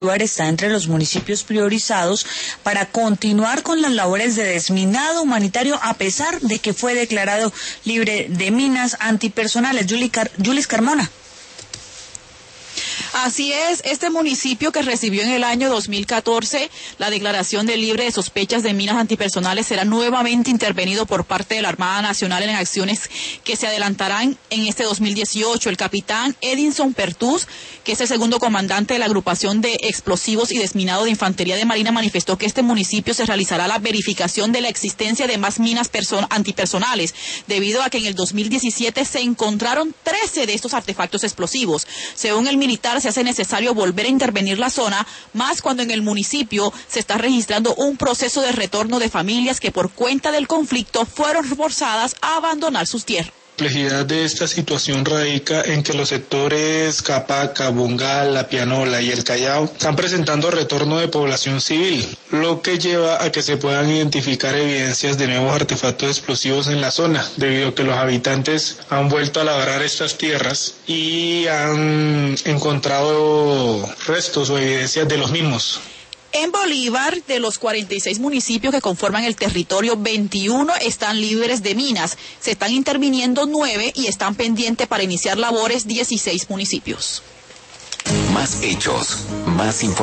está entre los municipios priorizados para continuar con las labores de desminado humanitario a pesar de que fue declarado libre de minas antipersonales. Julis Carmona. Así es, este municipio que recibió en el año 2014 la declaración de libre de sospechas de minas antipersonales será nuevamente intervenido por parte de la Armada Nacional en acciones que se adelantarán en este 2018. El capitán Edinson Pertús, que es el segundo comandante de la agrupación de explosivos y desminado de infantería de Marina, manifestó que este municipio se realizará la verificación de la existencia de más minas antipersonales, debido a que en el 2017 se encontraron 13 de estos artefactos explosivos. Según el militar, se hace necesario volver a intervenir la zona, más cuando en el municipio se está registrando un proceso de retorno de familias que por cuenta del conflicto fueron forzadas a abandonar sus tierras. La complejidad de esta situación radica en que los sectores Capaca, Bungal, La Pianola y El Callao están presentando retorno de población civil, lo que lleva a que se puedan identificar evidencias de nuevos artefactos explosivos en la zona, debido a que los habitantes han vuelto a labrar estas tierras y han encontrado restos o evidencias de los mismos. En Bolívar, de los 46 municipios que conforman el territorio, 21 están libres de minas. Se están interviniendo 9 y están pendientes para iniciar labores 16 municipios. Más hechos, más información.